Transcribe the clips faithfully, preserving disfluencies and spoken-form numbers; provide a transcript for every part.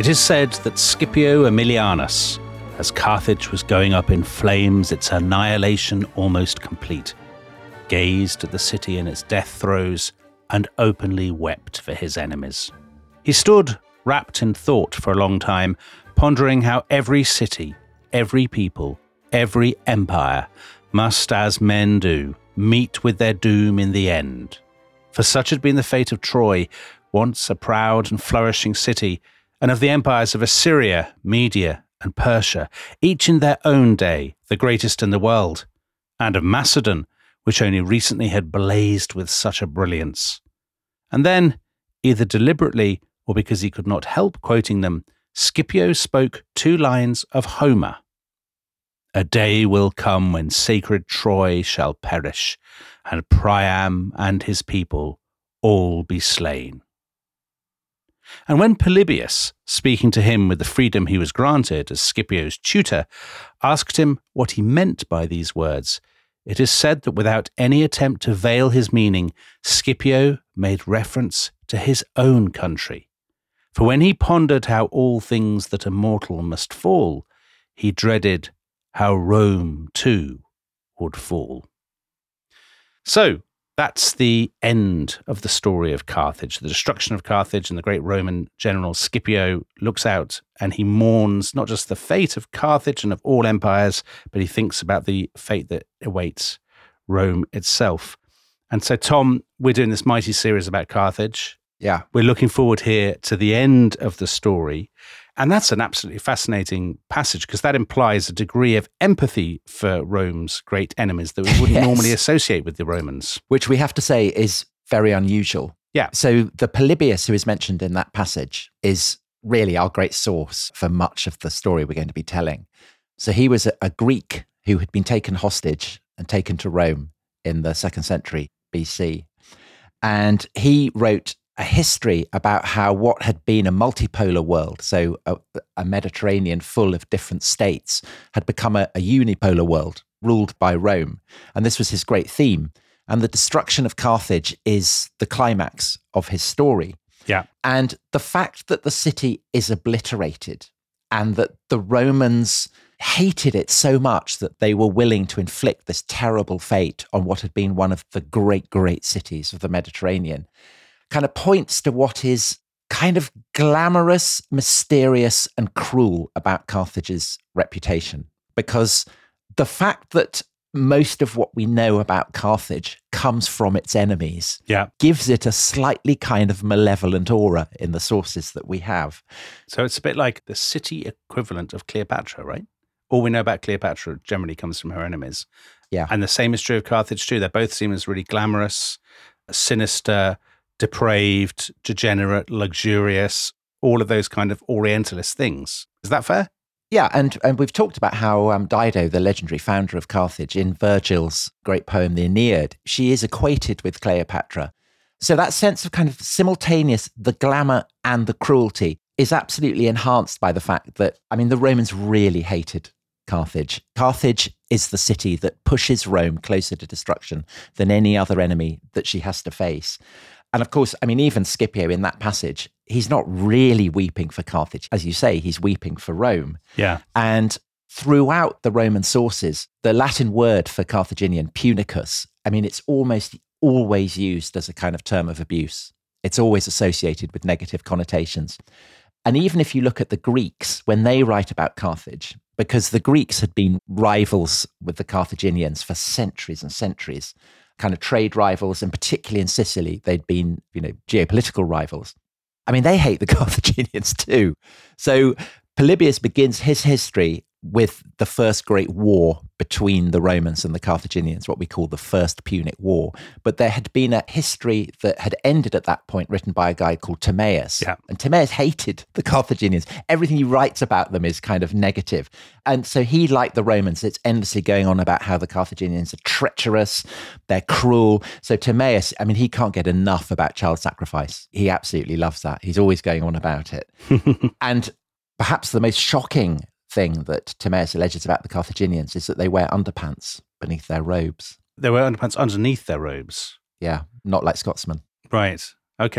It is said that Scipio Aemilianus, as Carthage was going up in flames, its annihilation almost complete, gazed at the city in its death throes and openly wept for his enemies. He stood wrapped in thought for a long time, pondering how every city, every people, every empire must, as men do, meet with their doom in the end. For such had been the fate of Troy, once a proud and flourishing city, and of the empires of Assyria, Media, and Persia, each in their own day the greatest in the world, and of Macedon, which only recently had blazed with such a brilliance. And then, either deliberately or because he could not help quoting them, Scipio spoke two lines of Homer. A day will come when sacred Troy shall perish, and Priam and his people all be slain. And when Polybius, speaking to him with the freedom he was granted as Scipio's tutor, asked him what he meant by these words, it is said that without any attempt to veil his meaning, Scipio made reference to his own country. For when he pondered how all things that are mortal must fall, he dreaded how Rome too would fall. So, that's the end of the story of Carthage, the destruction of Carthage, and the great Roman general Scipio looks out and he mourns not just the fate of Carthage and of all empires, but he thinks about the fate that awaits Rome itself. And so, Tom, we're doing this mighty series about Carthage. Yeah. We're looking forward here to the end of the story. And that's an absolutely fascinating passage because that implies a degree of empathy for Rome's great enemies that we wouldn't yes. normally associate with the Romans. Which we have to say is very unusual. Yeah. So the Polybius who is mentioned in that passage is really our great source for much of the story we're going to be telling. So he was a, a Greek who had been taken hostage and taken to Rome in the second century B C. And he wrote a history about how what had been a multipolar world, so a, a Mediterranean full of different states, had become a, a unipolar world ruled by Rome. And this was his great theme. And the destruction of Carthage is the climax of his story. Yeah. And the fact that the city is obliterated and that the Romans hated it so much that they were willing to inflict this terrible fate on what had been one of the great, great cities of the Mediterranean kind of points to what is kind of glamorous, mysterious, and cruel about Carthage's reputation. Because the fact that most of what we know about Carthage comes from its enemies yeah. gives it a slightly kind of malevolent aura in the sources that we have. So it's a bit like the city equivalent of Cleopatra, right? All we know about Cleopatra generally comes from her enemies. Yeah. And the same is true of Carthage too. They both seem as really glamorous, sinister, depraved, degenerate, luxurious, all of those kind of Orientalist things. Is that fair? Yeah, and, and we've talked about how um, Dido, the legendary founder of Carthage, in Virgil's great poem, The Aeneid, she is equated with Cleopatra. So that sense of kind of simultaneous, the glamour and the cruelty is absolutely enhanced by the fact that, I mean, the Romans really hated Carthage. Carthage is the city that pushes Rome closer to destruction than any other enemy that she has to face. And of course, I mean, even Scipio in that passage, he's not really weeping for Carthage. As you say, he's weeping for Rome. Yeah. And throughout the Roman sources, the Latin word for Carthaginian, punicus, I mean, it's almost always used as a kind of term of abuse. It's always associated with negative connotations. And even if you look at the Greeks, when they write about Carthage, because the Greeks had been rivals with the Carthaginians for centuries and centuries, kind of trade rivals, and particularly in Sicily, they'd been, you know, geopolitical rivals. I mean, they hate the Carthaginians too. So Polybius begins his history with the first great war between the Romans and the Carthaginians, what we call the First Punic War. But there had been a history that had ended at that point, written by a guy called Timaeus. Yeah. And Timaeus hated the Carthaginians. Everything he writes about them is kind of negative. And so he, like the Romans, it's endlessly going on about how the Carthaginians are treacherous, they're cruel. So Timaeus, I mean, he can't get enough about child sacrifice. He absolutely loves that. He's always going on about it. And perhaps the most shocking thing that Timaeus alleges about the Carthaginians is that they wear underpants beneath their robes. They wear underpants underneath their robes? Yeah, not like Scotsmen. Right. Okay.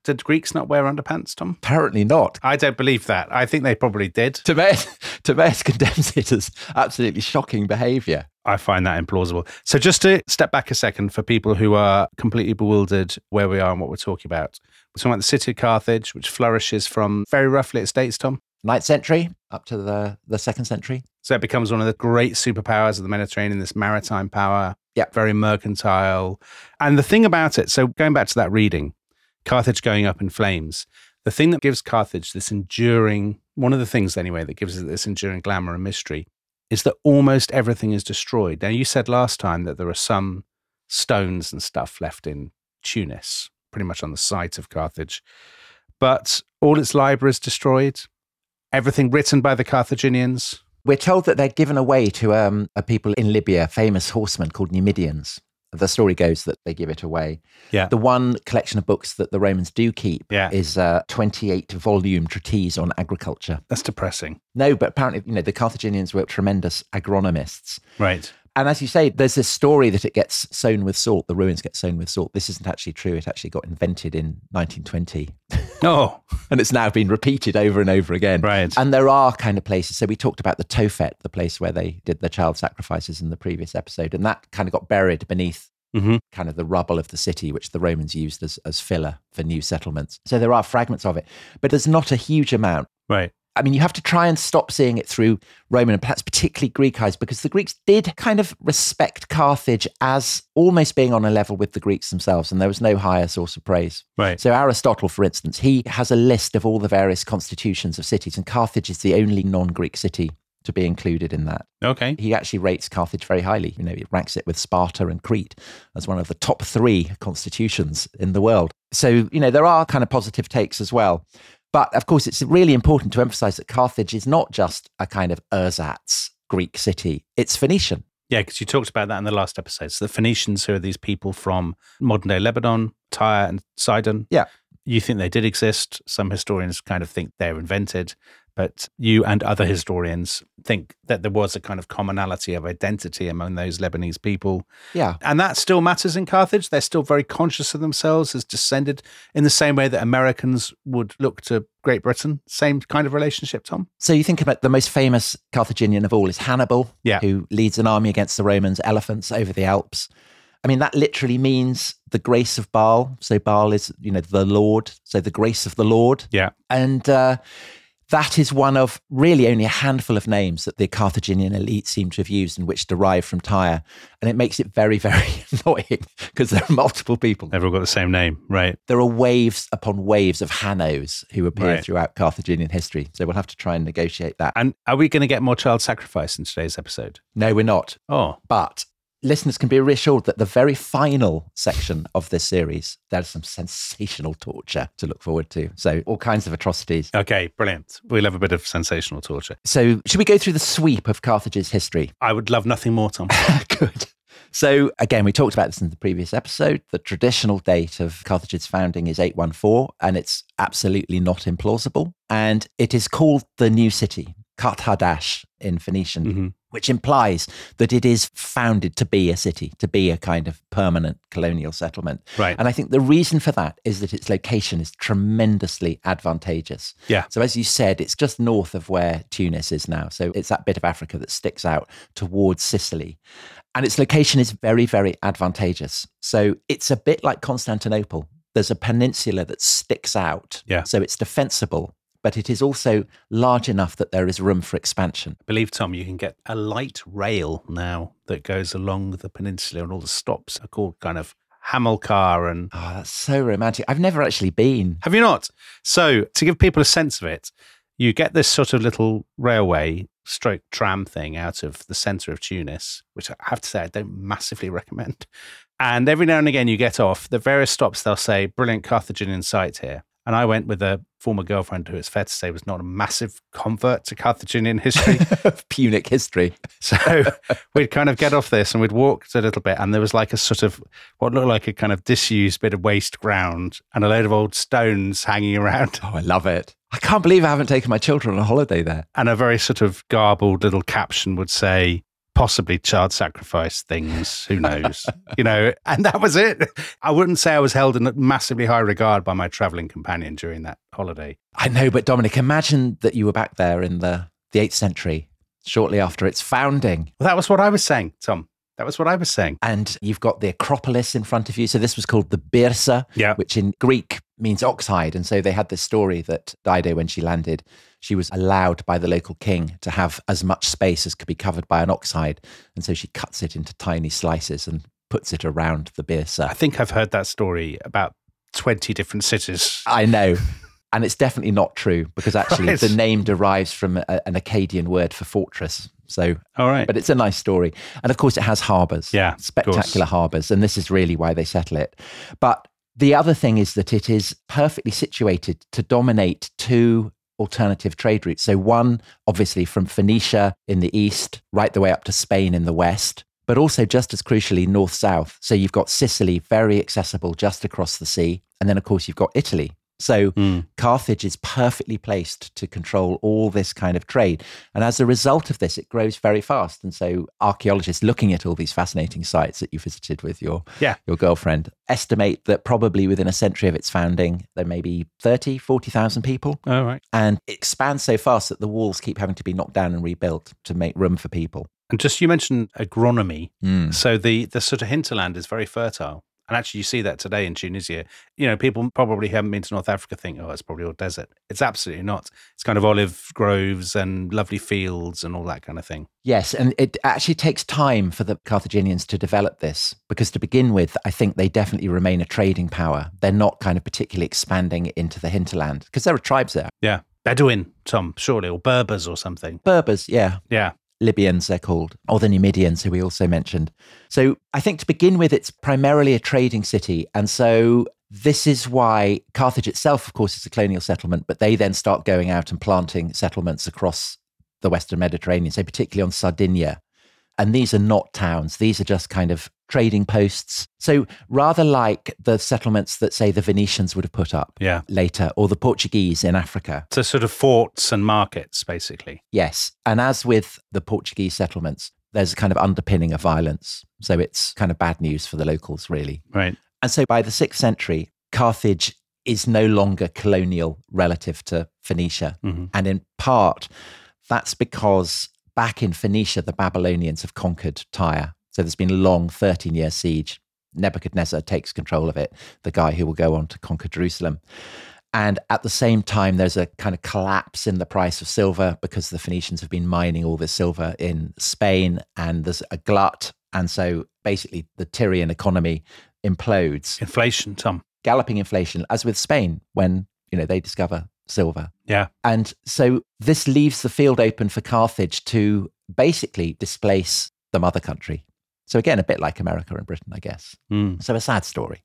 Did Greeks not wear underpants, Tom? Apparently not. I don't believe that. I think they probably did. Timaeus, Timaeus condemns it as absolutely shocking behaviour. I find that implausible. So just to step back a second for people who are completely bewildered where we are and what we're talking about. We're talking about the city of Carthage, which flourishes from very roughly its dates, Tom? ninth century up to the, the second century. So it becomes one of the great superpowers of the Mediterranean, this maritime power, yeah, very mercantile. And the thing about it, so going back to that reading, Carthage going up in flames, the thing that gives Carthage this enduring, one of the things anyway, that gives it this enduring glamour and mystery is that almost everything is destroyed. Now, you said last time that there are some stones and stuff left in Tunis, pretty much on the site of Carthage, but all its libraries destroyed, everything written by the Carthaginians. We're told that they're given away to um, a people in Libya, famous horsemen called Numidians. The story goes that they give it away. Yeah. The one collection of books that the Romans do keep yeah. is a twenty-eight volume treatise on agriculture. That's depressing. No, but apparently, you know, the Carthaginians were tremendous agronomists. Right. And as you say, there's this story that it gets sown with salt. The ruins get sown with salt. This isn't actually true. It actually got invented in nineteen twenty. Oh. And it's now been repeated over and over again. Right. And there are kind of places. So we talked about the Tophet, the place where they did the child sacrifices in the previous episode. And that kind of got buried beneath mm-hmm. kind of the rubble of the city, which the Romans used as, as filler for new settlements. So there are fragments of it, but there's not a huge amount. Right. I mean, you have to try and stop seeing it through Roman and perhaps particularly Greek eyes, because the Greeks did kind of respect Carthage as almost being on a level with the Greeks themselves, and there was no higher source of praise. Right. So Aristotle, for instance, he has a list of all the various constitutions of cities, and Carthage is the only non-Greek city to be included in that. Okay. He actually rates Carthage very highly. You know, he ranks it with Sparta and Crete as one of the top three constitutions in the world. So, you know, there are kind of positive takes as well. But of course, it's really important to emphasize that Carthage is not just a kind of ersatz Greek city. It's Phoenician. Yeah, because you talked about that in the last episode. So the Phoenicians, who are these people from modern-day Lebanon, Tyre and Sidon. Yeah. You think they did exist. Some historians kind of think they're invented. But you and other historians think that there was a kind of commonality of identity among those Lebanese people. Yeah. And that still matters in Carthage. They're still very conscious of themselves as descended in the same way that Americans would look to Great Britain. Same kind of relationship, Tom? So you think about the most famous Carthaginian of all is Hannibal, yeah. who leads an army against the Romans, elephants over the Alps. I mean, that literally means the grace of Baal. So Baal is, you know, the Lord. So the grace of the Lord. Yeah. And uh, that is one of really only a handful of names that the Carthaginian elite seem to have used and which derive from Tyre. And it makes it very, very annoying because there are multiple people. They've all got the same name, right? There are waves upon waves of Hannos who appear right. throughout Carthaginian history. So we'll have to try and negotiate that. And are we going to get more child sacrifice in today's episode? No, we're not. Oh. But listeners can be reassured that the very final section of this series, there's some sensational torture to look forward to. So all kinds of atrocities. Okay, brilliant. We'll have a bit of sensational torture. So should we go through the sweep of Carthage's history? I would love nothing more, Tom. Good. So again, we talked about this in the previous episode. The traditional date of Carthage's founding is eight one four, and it's absolutely not implausible. And it is called the New City, Karthadash in Phoenician, mm-hmm. which implies that it is founded to be a city, to be a kind of permanent colonial settlement. Right. And I think the reason for that is that its location is tremendously advantageous. Yeah. So as you said, it's just north of where Tunis is now. So it's that bit of Africa that sticks out towards Sicily. And its location is very, very advantageous. So it's a bit like Constantinople. There's a peninsula that sticks out. Yeah. So it's defensible, but it is also large enough that there is room for expansion. I believe, Tom, you can get a light rail now that goes along the peninsula, and all the stops are called kind of Hamilcar. And oh, that's so romantic. I've never actually been. Have you not? So to give people a sense of it, you get this sort of little railway stroke tram thing out of the centre of Tunis, which I have to say I don't massively recommend. And every now and again you get off. The various stops, they'll say, brilliant Carthaginian site here. And I went with a former girlfriend who, it's fair to say, was not a massive convert to Carthaginian history. Punic history. So we'd kind of get off this and we'd walk a little bit, and there was like a sort of, what looked like a kind of disused bit of waste ground and a load of old stones hanging around. Oh, I love it. I can't believe I haven't taken my children on a holiday there. And a very sort of garbled little caption would say, possibly child sacrifice things, who knows, you know, and that was it. I wouldn't say I was held in massively high regard by my travelling companion during that holiday. I know, but Dominic, imagine that you were back there in the, the eighth century, shortly after its founding. Well, that was what I was saying, Tom. That was what I was saying. And you've got the Acropolis in front of you. So this was called the Byrsa, yeah. which in Greek means oxhide. And so they had this story that Dido, when she landed, she was allowed by the local king to have as much space as could be covered by an oxhide. And so she cuts it into tiny slices and puts it around the Byrsa. I think I've heard that story about twenty different cities. I know. And it's definitely not true, because actually right. the name derives from a, an Akkadian word for fortress. So, all right. But it's a nice story. And of course it has harbours, yeah, spectacular harbours. And this is really why they settle it. But the other thing is that it is perfectly situated to dominate two alternative trade routes. So one, obviously from Phoenicia in the east, right the way up to Spain in the west, but also just as crucially, north-south. So you've got Sicily, very accessible just across the sea. And then of course you've got Italy. So mm. Carthage is perfectly placed to control all this kind of trade. And as a result of this, it grows very fast. And so archaeologists looking at all these fascinating sites that you visited with your, yeah. your girlfriend estimate that probably within a century of its founding, there may be thirty, forty thousand people. Oh, right. And it expands so fast that the walls keep having to be knocked down and rebuilt to make room for people. And just, you mentioned agronomy. Mm. So the, the sort of hinterland is very fertile. And actually, you see that today in Tunisia. You know, people probably haven't been to North Africa think, oh, it's probably all desert. It's absolutely not. It's kind of olive groves and lovely fields and all that kind of thing. Yes, and it actually takes time for the Carthaginians to develop this, because to begin with, I think they definitely remain a trading power. They're not kind of particularly expanding into the hinterland, because there are tribes there. Yeah. Bedouin, Tom, surely, or Berbers or something. Berbers, yeah. Yeah. Libyans, they're called, or the Numidians, who we also mentioned. So I think to begin with, it's primarily a trading city. And so this is why Carthage itself, of course, is a colonial settlement, but they then start going out and planting settlements across the Western Mediterranean, so particularly on Sardinia. And these are not towns. These are just kind of trading posts. So rather like the settlements that, say, the Venetians would have put up yeah. later, or the Portuguese in Africa. So sort of forts and markets, basically. Yes. And as with the Portuguese settlements, there's a kind of underpinning of violence. So it's kind of bad news for the locals, really. Right. And so by the sixth century, Carthage is no longer colonial relative to Phoenicia. Mm-hmm. And in part, that's because back in Phoenicia, the Babylonians have conquered Tyre. So there's been a long thirteen-year siege. Nebuchadnezzar takes control of it, the guy who will go on to conquer Jerusalem. And at the same time, there's a kind of collapse in the price of silver because the Phoenicians have been mining all this silver in Spain, and there's a glut. And so basically the Tyrian economy implodes. Inflation, Tom. Galloping inflation, as with Spain when, you know, they discover silver. Yeah. And so this leaves the field open for Carthage to basically displace the mother country. So again, a bit like America and Britain, I guess. Mm. So a sad story.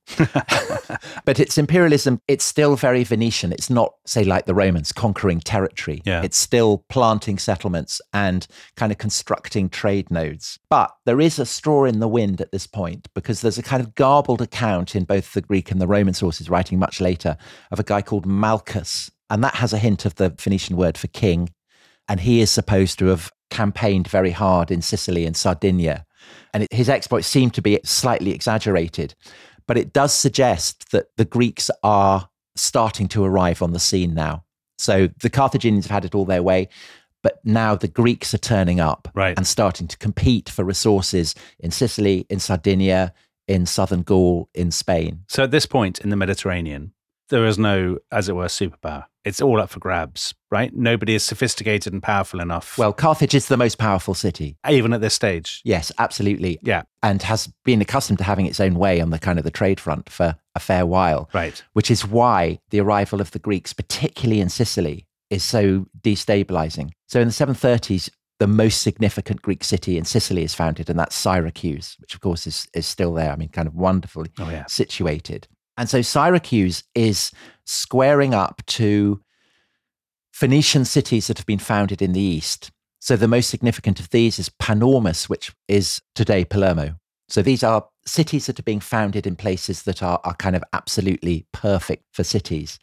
But its imperialism, it's still very Venetian. It's not, say, like the Romans, conquering territory. Yeah. It's still planting settlements and kind of constructing trade nodes. But there is a straw in the wind at this point, because there's a kind of garbled account in both the Greek and the Roman sources, writing much later, of a guy called Malchus. And that has a hint of the Phoenician word for king. And he is supposed to have campaigned very hard in Sicily and Sardinia. And it, his exploits seem to be slightly exaggerated. But it does suggest that the Greeks are starting to arrive on the scene now. So the Carthaginians have had it all their way, but now the Greeks are turning up right. and starting to compete for resources in Sicily, in Sardinia, in southern Gaul, in Spain. So at this point in the Mediterranean, there is no, as it were, superpower. It's all up for grabs, right? Nobody is sophisticated and powerful enough. Well, Carthage is the most powerful city. Even at this stage. Yes, absolutely. Yeah. And has been accustomed to having its own way on the kind of the trade front for a fair while. Right. Which is why the arrival of the Greeks, particularly in Sicily, is so destabilizing. So in the seven thirties, the most significant Greek city in Sicily is founded, and that's Syracuse, which of course is, is still there. I mean, kind of wonderfully oh, yeah. situated. And so Syracuse is squaring up to Phoenician cities that have been founded in the east. So the most significant of these is Panormus, which is today Palermo. So these are cities that are being founded in places that are, are kind of absolutely perfect for cities.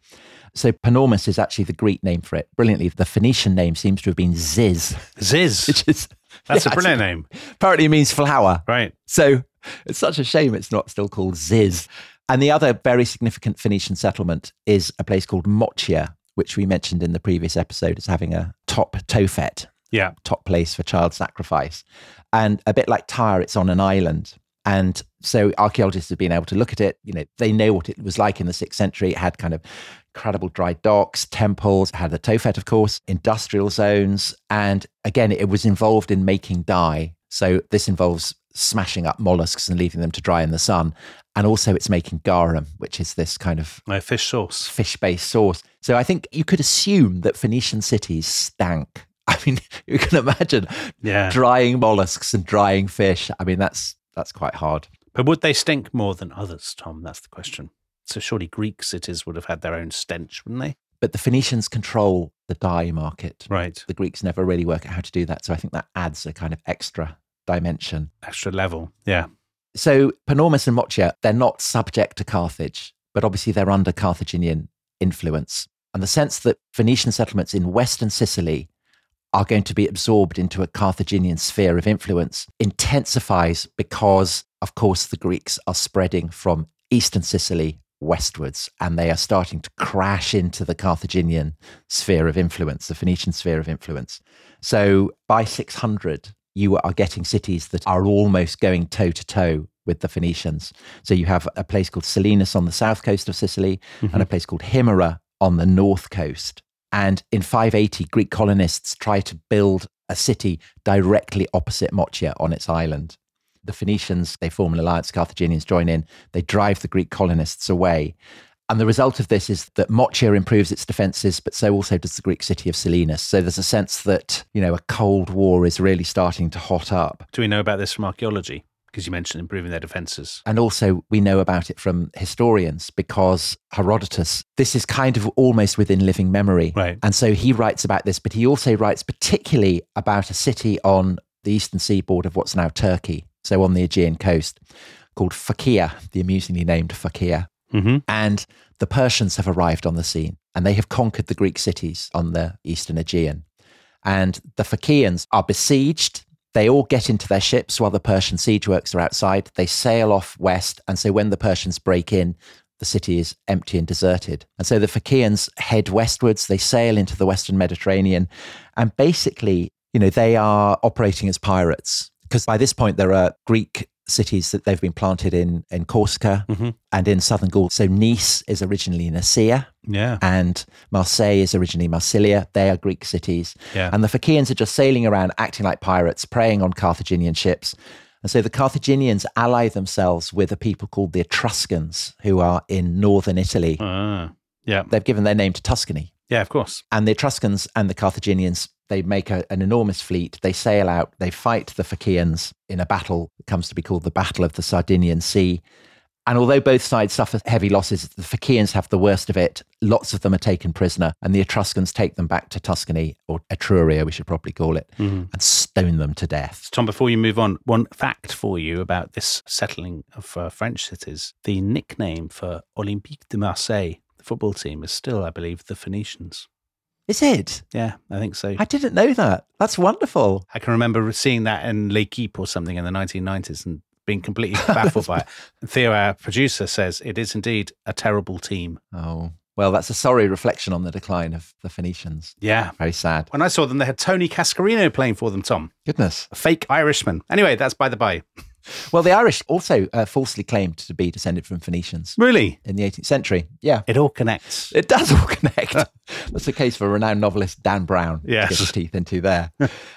So Panormus is actually the Greek name for it. Brilliantly, the Phoenician name seems to have been Ziz. Ziz. Which is, That's yeah, a brilliant name. Apparently it means flower. Right. So it's such a shame it's not still called Ziz. And the other very significant Phoenician settlement is a place called Mochia, which we mentioned in the previous episode as having a top Tophet, Yeah. top place for child sacrifice. And a bit like Tyre, it's on an island. And so archaeologists have been able to look at it. You know, they know what it was like in the sixth century. It had kind of incredible dry docks, temples, had the Tophet, of course, industrial zones. And again, it was involved in making dye. So this involves smashing up mollusks and leaving them to dry in the sun. And also it's making garum, which is this kind of My fish sauce. fish-based sauce. So I think you could assume that Phoenician cities stank. I mean, you can imagine Yeah. drying mollusks and drying fish. I mean, that's that's quite hard. But would they stink more than others, Tom? That's the question. So surely Greek cities would have had their own stench, wouldn't they? But the Phoenicians control the dye market. Right. The Greeks never really work out how to do that. So I think that adds a kind of extra dimension. Extra level. Yeah. So Panormus and Mochia, they're not subject to Carthage, but obviously they're under Carthaginian influence. And the sense that Phoenician settlements in Western Sicily are going to be absorbed into a Carthaginian sphere of influence intensifies because, of course, the Greeks are spreading from eastern Sicily westwards, and they are starting to crash into the Carthaginian sphere of influence, the Phoenician sphere of influence. So by six hundred, you are getting cities that are almost going toe-to-toe with the Phoenicians. So you have a place called Selinus on the south coast of Sicily Mm-hmm. and a place called Himera on the north coast. And in five eighty, Greek colonists try to build a city directly opposite Mochia on its island. The Phoenicians, they form an alliance, Carthaginians join in, they drive the Greek colonists away. And the result of this is that Mochia improves its defences, but so also does the Greek city of Selinus. So there's a sense that, you know, a Cold War is really starting to hot up. Do we know about this from archaeology? Because you mentioned improving their defences. And also we know about it from historians because Herodotus, this is kind of almost within living memory. Right. And so he writes about this, but he also writes particularly about a city on the eastern seaboard of what's now Turkey, so on the Aegean coast, called Phakia, the amusingly named Phakia. Mm-hmm. And the Persians have arrived on the scene and they have conquered the Greek cities on the eastern Aegean. And the Phakians are besieged. They all get into their ships while the Persian siege works are outside. They sail off west. And so when the Persians break in, the city is empty and deserted. And so the Phakians head westwards. They sail into the Western Mediterranean. And basically, you know, they are operating as pirates because by this point there are Greek cities that they've been planted in, in Corsica Mm-hmm. and in southern Gaul. So Nice is originally Nicaea. Yeah. And Marseille is originally Marsilia. They are Greek cities. Yeah. And the Phakians are just sailing around, acting like pirates, preying on Carthaginian ships. And so the Carthaginians ally themselves with a people called the Etruscans, who are in northern Italy. Ah. Yeah. They've given their name to Tuscany. Yeah, of course. And the Etruscans and the Carthaginians, they make a, an enormous fleet. They sail out. They fight the Phakians in a battle that comes to be called the Battle of the Sardinian Sea. And although both sides suffer heavy losses, the Phakians have the worst of it. Lots of them are taken prisoner, and the Etruscans take them back to Tuscany, or Etruria, we should probably call it, Mm-hmm. and stone them to death. Tom, before you move on, one fact for you about this settling of uh, French cities. The nickname for Olympique de Marseille, the football team, is still, I believe, the Phoenicians. Is it? Yeah, I think so. I didn't know that. That's wonderful. I can remember seeing that in L'Equipe or something in the nineteen nineties and being completely baffled by it. Theo, our producer, says it is indeed a terrible team. Oh, well, that's a sorry reflection on the decline of the Phoenicians. Yeah. Very sad. When I saw them, they had Tony Cascarino playing for them, Tom. Goodness. A fake Irishman. Anyway, that's by the by. Well, the Irish also uh, falsely claimed to be descended from Phoenicians Really? in the eighteenth century. Yeah. It all connects. It does all connect. That's the case for renowned novelist Dan Brown to Yes. get his teeth into there.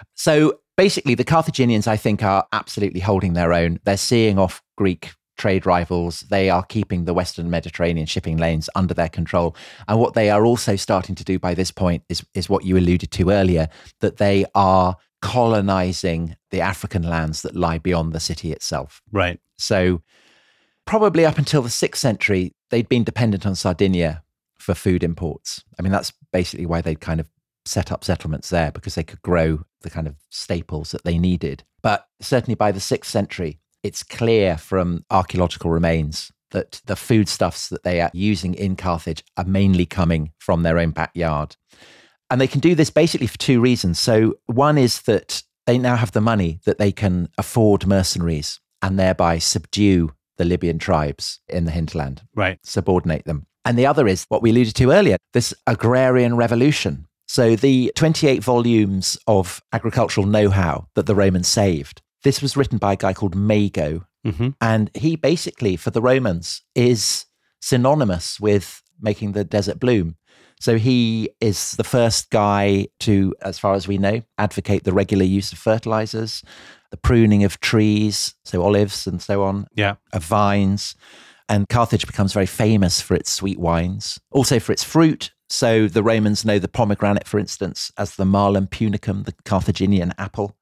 So basically, the Carthaginians, I think, are absolutely holding their own. They're seeing off Greek trade rivals. They are keeping the Western Mediterranean shipping lanes under their control. And what they are also starting to do by this point is, is what you alluded to earlier, that they are colonizing the African lands that lie beyond the city itself. Right. So probably up until the sixth century, they'd been dependent on Sardinia for food imports. I mean, that's basically why they'd kind of set up settlements there, because they could grow the kind of staples that they needed. But certainly by the sixth century, it's clear from archaeological remains that the foodstuffs that they are using in Carthage are mainly coming from their own backyard. And they can do this basically for two reasons. So one is that they now have the money that they can afford mercenaries and thereby subdue the Libyan tribes in the hinterland, right? Subordinate them. And the other is what we alluded to earlier, this agrarian revolution. So the twenty-eight volumes of agricultural know-how that the Romans saved, this was written by a guy called Mago. Mm-hmm. And he basically, for the Romans, is synonymous with making the desert bloom. So he is the first guy to, as far as we know, advocate the regular use of fertilizers, the pruning of trees, so olives and so on, yeah, of vines. And Carthage becomes very famous for its sweet wines, also for its fruit. So the Romans know the pomegranate, for instance, as the Malum punicum, the Carthaginian apple.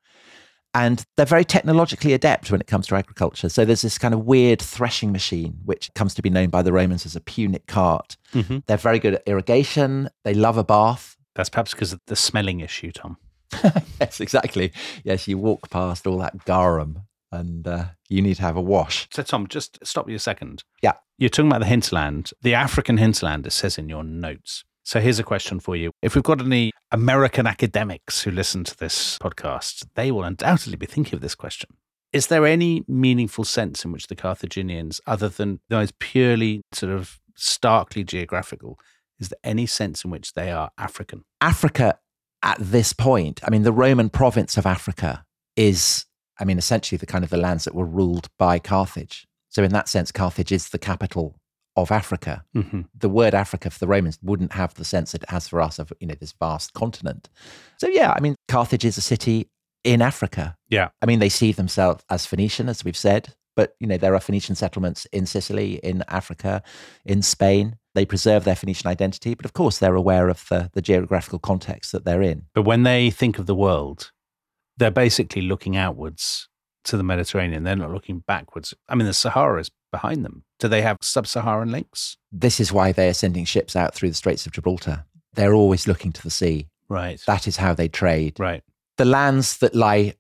And they're very technologically adept when it comes to agriculture. So there's this kind of weird threshing machine, which comes to be known by the Romans as a Punic cart. Mm-hmm. They're very good at irrigation. They love a bath. That's perhaps because of the smelling issue, Tom. Yes, exactly. Yes, you walk past all that garum and uh, you need to have a wash. So, Tom, just stop you a second. Yeah. You're talking about the hinterland, the African hinterland, it says in your notes. So here's a question for you. If we've got any American academics who listen to this podcast, they will undoubtedly be thinking of this question. Is there any meaningful sense in which the Carthaginians, other than those purely sort of starkly geographical, is there any sense in which they are African? Africa at this point, I mean, the Roman province of Africa is, I mean, essentially the kind of the lands that were ruled by Carthage. So in that sense, Carthage is the capital of Africa. Mm-hmm. The word Africa for the Romans wouldn't have the sense that it has for us of, you know, this vast continent. So yeah, I mean, Carthage is a city in Africa. Yeah. I mean, they see themselves as Phoenician, as we've said, but, you know, there are Phoenician settlements in Sicily, in Africa, in Spain. They preserve their Phoenician identity, but of course they're aware of the, the geographical context that they're in. But when they think of the world, they're basically looking outwards to the Mediterranean. They're not looking backwards. I mean, the Sahara is behind them. Do they have sub-Saharan links? This is why they are sending ships out through the Straits of Gibraltar. They're always looking to the sea. Right. That is how they trade. Right. The lands that lie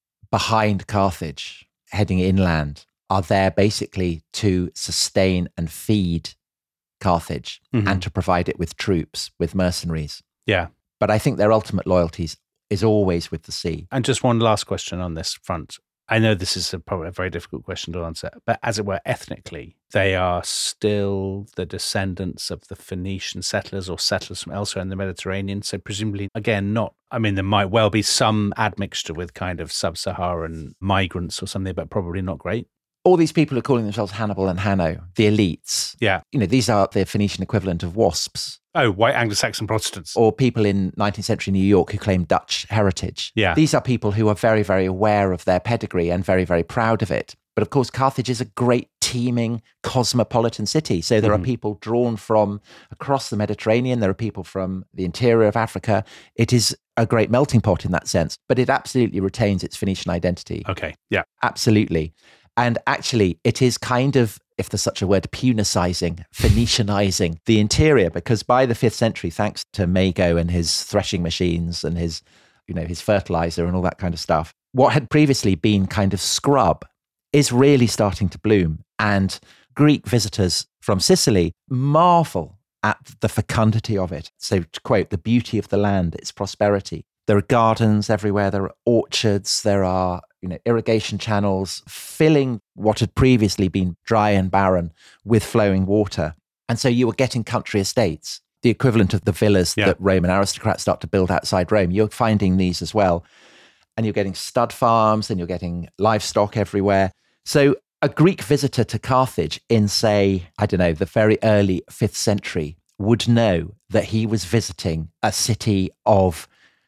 behind Carthage, heading inland, are there basically to sustain and feed Carthage mm-hmm. and to provide it with troops, with mercenaries. Yeah. But I think their ultimate loyalties is always with the sea. And just one last question on this front. I know this is a, probably a very difficult question to answer, but as it were, ethnically, they are still the descendants of the Phoenician settlers or settlers from elsewhere in the Mediterranean. So presumably, again, not, I mean, there might well be some admixture with kind of sub-Saharan migrants or something, but probably not great. All these people are calling themselves Hannibal and Hanno, the elites. Yeah. You know, these are the Phoenician equivalent of WASPs. Oh, white Anglo-Saxon Protestants. Or people in nineteenth century New York who claim Dutch heritage. Yeah. These are people who are very, very aware of their pedigree and very, very proud of it. But of course, Carthage is a great teeming cosmopolitan city. So there mm-hmm. are people drawn from across the Mediterranean. There are people from the interior of Africa. It is a great melting pot in that sense, but it absolutely retains its Phoenician identity. Okay. Yeah. Absolutely. And actually, it is kind of, if there's such a word, Punicizing, Phoenicianizing the interior, because by the fifth century, thanks to Mago and his threshing machines and his, you know, his fertilizer and all that kind of stuff, what had previously been kind of scrub is really starting to bloom. And Greek visitors from Sicily marvel at the fecundity of it. So to quote, the beauty of the land, its prosperity. There are gardens everywhere. There are orchards. There are, you know, irrigation channels filling what had previously been dry and barren with flowing water. And so you were getting country estates, the equivalent of the villas yeah. that Roman aristocrats start to build outside Rome. You're finding these as well. And you're getting stud farms and you're getting livestock everywhere. So a Greek visitor to Carthage in, say, I don't know, the very early fifth century would know that he was visiting a city of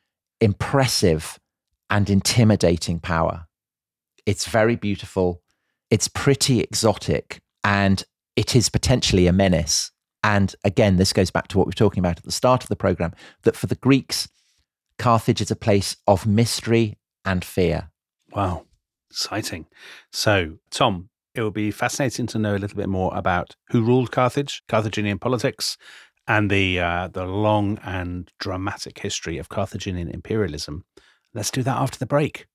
impressive and intimidating power. It's very beautiful. It's pretty exotic, and it is potentially a menace. And again, this goes back to what we were talking about at the start of the program, that for the Greeks, Carthage is a place of mystery and fear. Wow. Exciting. So, Tom, it would be fascinating to know a little bit more about who ruled Carthage, Carthaginian politics, and the uh, the long and dramatic history of Carthaginian imperialism. Let's do that after the break.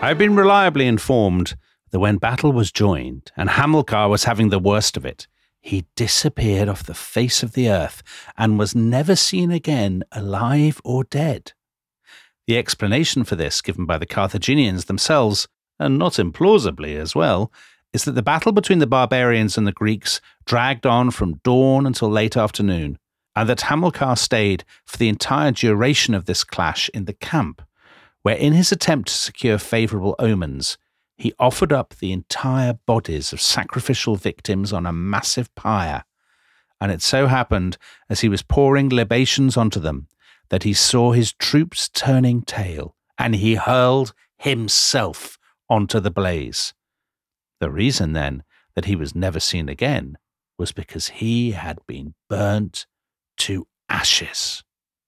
I've been reliably informed that when battle was joined and Hamilcar was having the worst of it, he disappeared off the face of the earth and was never seen again, alive or dead. The explanation for this, given by the Carthaginians themselves, and not implausibly as well, is that the battle between the barbarians and the Greeks dragged on from dawn until late afternoon, and that Hamilcar stayed for the entire duration of this clash in the camp, where in his attempt to secure favourable omens, he offered up the entire bodies of sacrificial victims on a massive pyre. And it so happened, as he was pouring libations onto them, that he saw his troops turning tail, and he hurled himself onto the blaze. The reason, then, that he was never seen again was because he had been burnt to ashes.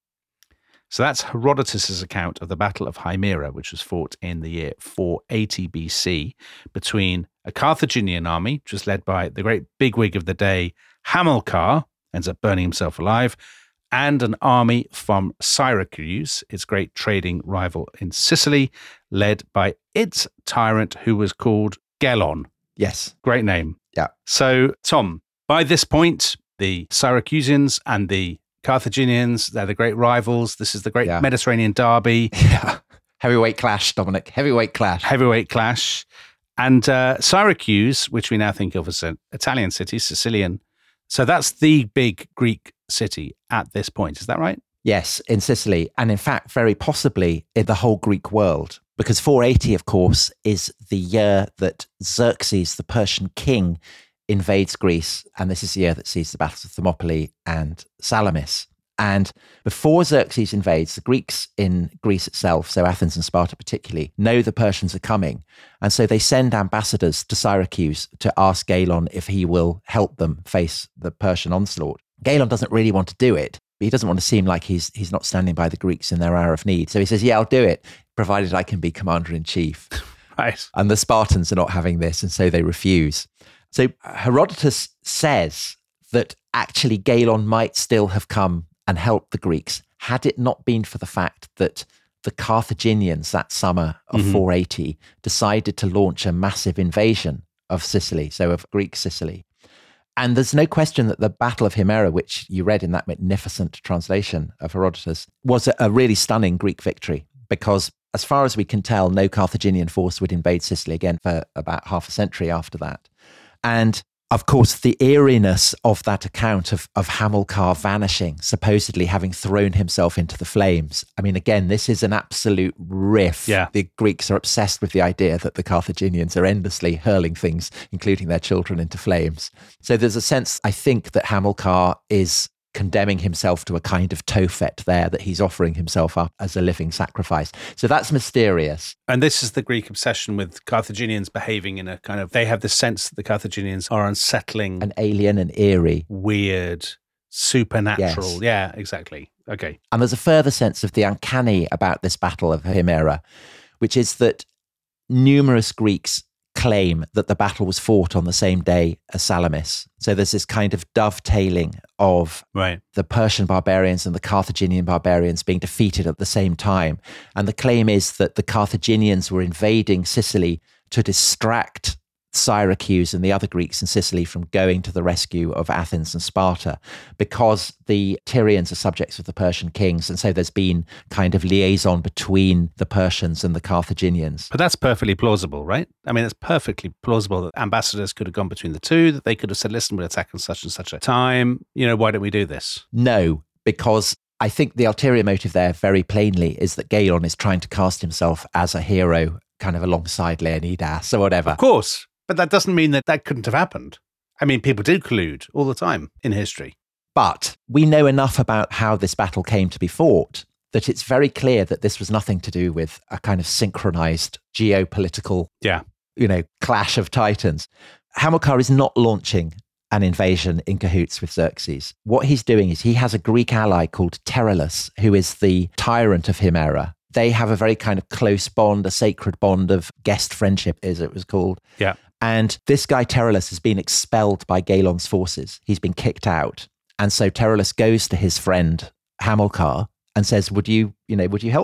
So that's Herodotus' account of the Battle of Himera, which was fought in the year four eighty B C between a Carthaginian army, which was led by the great bigwig of the day, Hamilcar, ends up burning himself alive, and an army from Syracuse, its great trading rival in Sicily, led by its tyrant who was called Gelon. Yes. Great name. Yeah. So, Tom, by this point, the Syracusans and the Carthaginians, they're the great rivals. This is the great yeah. Mediterranean derby. Yeah. Heavyweight clash, Dominic. Heavyweight clash. Heavyweight clash. And uh, Syracuse, which we now think of as an Italian city, Sicilian. So that's the big Greek city at this point. Is that right? Yes, in Sicily. And in fact, very possibly in the whole Greek world. Because four eighty, of course, is the year that Xerxes, the Persian king, invades Greece. And this is the year that sees the battles of Thermopylae and Salamis. And before Xerxes invades, the Greeks in Greece itself, so Athens and Sparta particularly, know the Persians are coming. And so they send ambassadors to Syracuse to ask Gelon if he will help them face the Persian onslaught. Gelon doesn't really want to do it. But he doesn't want to seem like he's he's not standing by the Greeks in their hour of need. So he says, yeah, I'll do it, provided I can be commander-in-chief. Right. And the Spartans are not having this, and so they refuse. So Herodotus says that actually Gelon might still have come and helped the Greeks had it not been for the fact that the Carthaginians that summer of mm-hmm. four eighty decided to launch a massive invasion of Sicily, so of Greek Sicily. And there's no question that the Battle of Himera, which you read in that magnificent translation of Herodotus, was a really stunning Greek victory because, as far as we can tell, no Carthaginian force would invade Sicily again for about half a century after that. And, of course, the eeriness of that account of, of Hamilcar vanishing, supposedly having thrown himself into the flames. I mean, again, this is an absolute riff. Yeah. The Greeks are obsessed with the idea that the Carthaginians are endlessly hurling things, including their children, into flames. So there's a sense, I think, that Hamilcar is condemning himself to a kind of Tophet there, that he's offering himself up as a living sacrifice. So that's mysterious. And this is the Greek obsession with Carthaginians behaving in a kind of, they have the sense that the Carthaginians are unsettling. An alien and eerie. Weird, supernatural. Yes. Yeah, exactly. Okay. And there's a further sense of the uncanny about this Battle of Himera, which is that numerous Greeks claim that the battle was fought on the same day as Salamis. So there's this kind of dovetailing of right. the Persian barbarians and the Carthaginian barbarians being defeated at the same time. And the claim is that the Carthaginians were invading Sicily to distract Syracuse and the other Greeks in Sicily from going to the rescue of Athens and Sparta, because the Tyrians are subjects of the Persian kings. And so there's been kind of liaison between the Persians and the Carthaginians. But that's perfectly plausible, right? I mean, it's perfectly plausible that ambassadors could have gone between the two, that they could have said, listen, we'll attack on such and such a time. You know, why don't we do this? No, because I think the ulterior motive there very plainly is that Gelon is trying to cast himself as a hero kind of alongside Leonidas or whatever. Of course. But that doesn't mean that that couldn't have happened. I mean, people do collude all the time in history. But we know enough about how this battle came to be fought that it's very clear that this was nothing to do with a kind of synchronized geopolitical, yeah. you know, clash of titans. Hamilcar is not launching an invasion in cahoots with Xerxes. What he's doing is he has a Greek ally called Terillus, who is the tyrant of Himera. They have a very kind of close bond, a sacred bond of guest friendship, as it was called. Yeah. And this guy Terillus has been expelled by Gelon's forces. He's been kicked out. And so Terillus goes to his friend Hamilcar and says, would you, you know, would you help me?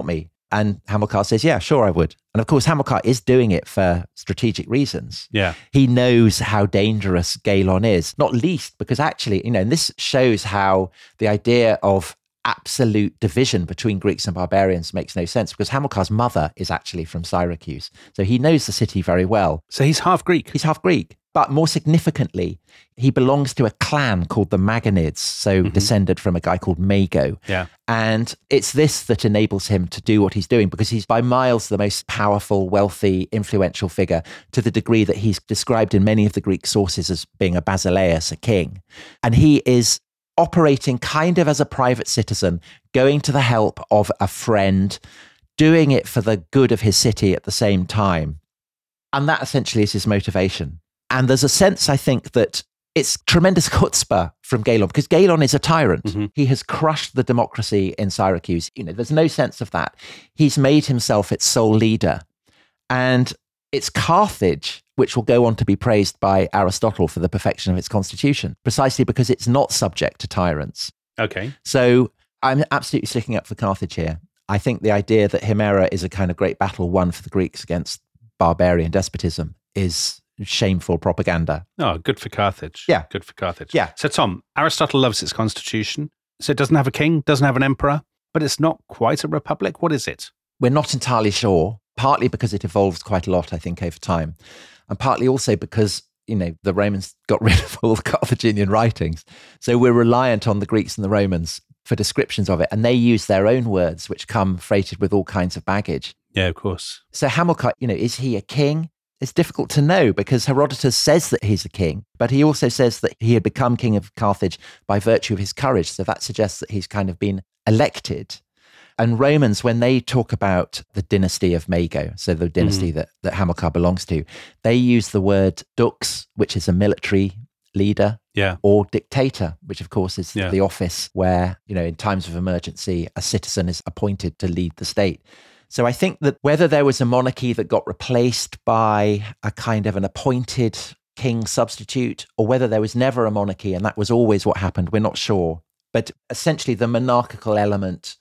And Hamilcar says, yeah, sure, I would. And of course, Hamilcar is doing it for strategic reasons. Yeah. He knows how dangerous Gaelon is, not least because actually, you know, and this shows how the idea of absolute division between Greeks and barbarians makes no sense, because Hamilcar's mother is actually from Syracuse. So he knows the city very well. So he's half Greek. He's half Greek. But more significantly, he belongs to a clan called the Magonids, so mm-hmm. descended from a guy called Mago. Yeah. And it's this that enables him to do what he's doing, because he's by miles the most powerful, wealthy, influential figure, to the degree that he's described in many of the Greek sources as being a basileus, a king. And he is operating kind of as a private citizen, going to the help of a friend, doing it for the good of his city at the same time. And that essentially is his motivation. And there's a sense, I think, that it's tremendous chutzpah from Gaelon, because Gaelon is a tyrant. Mm-hmm. He has crushed the democracy in Syracuse. You know, there's no sense of that. He's made himself its sole leader. And it's Carthage which will go on to be praised by Aristotle for the perfection of its constitution, precisely because it's not subject to tyrants. Okay. So I'm absolutely sticking up for Carthage here. I think the idea that Himera is a kind of great battle won for the Greeks against barbarian despotism is shameful propaganda. Oh, good for Carthage. Yeah. Good for Carthage. Yeah. So, Tom, Aristotle loves its constitution. So it doesn't have a king, doesn't have an emperor, but it's not quite a republic. What is it? We're not entirely sure, partly because it evolves quite a lot, I think, over time, and partly also because, you know, the Romans got rid of all the Carthaginian writings. So we're reliant on the Greeks and the Romans for descriptions of it, and they use their own words, which come freighted with all kinds of baggage. Yeah, of course. So Hamilcar, you know, is he a king? It's difficult to know, because Herodotus says that he's a king, but he also says that he had become king of Carthage by virtue of his courage. So that suggests that he's kind of been elected. And Romans, when they talk about the dynasty of Mago, so the dynasty mm. that, that Hamilcar belongs to, they use the word dux, which is a military leader, yeah, or dictator, which of course is yeah. the office where, you know, in times of emergency, a citizen is appointed to lead the state. So I think that whether there was a monarchy that got replaced by a kind of an appointed king substitute, or whether there was never a monarchy and that was always what happened, we're not sure. But essentially the monarchical element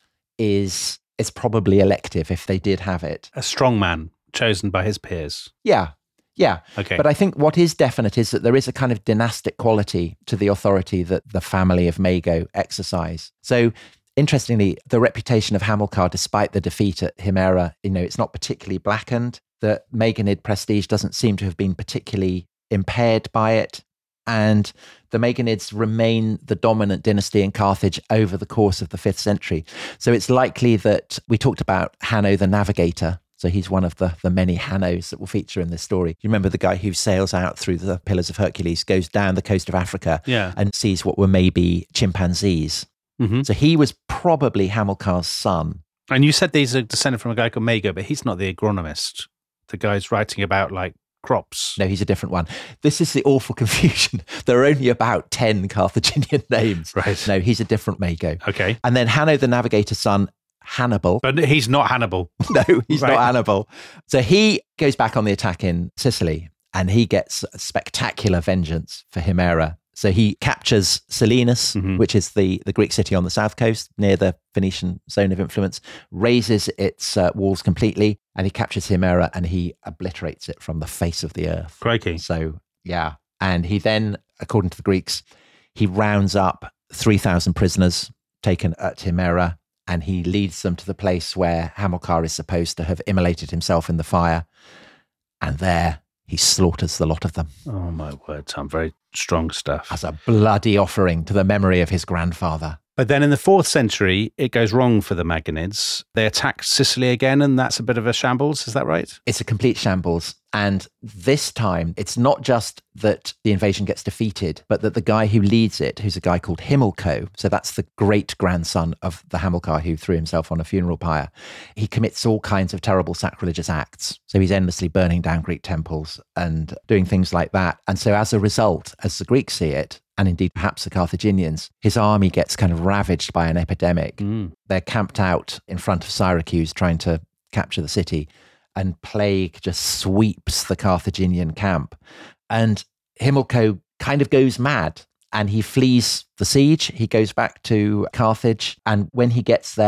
is it's probably elective if they did have it. A strong man chosen by his peers. Yeah, yeah. Okay. But I think what is definite is that there is a kind of dynastic quality to the authority that the family of Mago exercise. So interestingly, the reputation of Hamilcar, despite the defeat at Himera, you know, it's not particularly blackened. The Magonid prestige doesn't seem to have been particularly impaired by it. And the Magonids remain the dominant dynasty in Carthage over the course of the fifth century. So it's likely that we talked about Hanno the Navigator. So he's one of the, the many Hannos that will feature in this story. You remember the guy who sails out through the Pillars of Hercules, goes down the coast of Africa yeah. and sees what were maybe chimpanzees. Mm-hmm. So he was probably Hamilcar's son. And you said these are descended from a guy called Mago, but he's not the agronomist. The guy's writing about like crops. No, he's a different one. This is the awful confusion. There are only about ten Carthaginian names. Right. No, he's a different Mago. Okay. And then Hanno the Navigator's son, Hannibal. But he's not Hannibal. No, he's right. not Hannibal. So he goes back on the attack in Sicily, and he gets a spectacular vengeance for Himera. So he captures Selinus, mm-hmm. which is the, the Greek city on the south coast near the Phoenician zone of influence, razes its uh, walls completely, and he captures Himera and he obliterates it from the face of the earth. Crikey. So, yeah. And he then, according to the Greeks, he rounds up three thousand prisoners taken at Himera, and he leads them to the place where Hamilcar is supposed to have immolated himself in the fire. And there he slaughters the lot of them. Oh, my word, Tom. Very strong stuff. As a bloody offering to the memory of his grandfather. But then in the fourth century, it goes wrong for the Magonids. They attack Sicily again, and that's a bit of a shambles. Is that right? It's a complete shambles. And this time, it's not just that the invasion gets defeated, but that the guy who leads it, who's a guy called Himilco, so that's the great-grandson of the Hamilcar who threw himself on a funeral pyre, he commits all kinds of terrible sacrilegious acts. So he's endlessly burning down Greek temples and doing things like that. And so as a result, as the Greeks see it, and indeed perhaps the Carthaginians, his army gets kind of ravaged by an epidemic. Mm. They're camped out in front of Syracuse trying to capture the city, and plague just sweeps the Carthaginian camp. And Himilco kind of goes mad and he flees the siege. He goes back to Carthage. And when he gets there,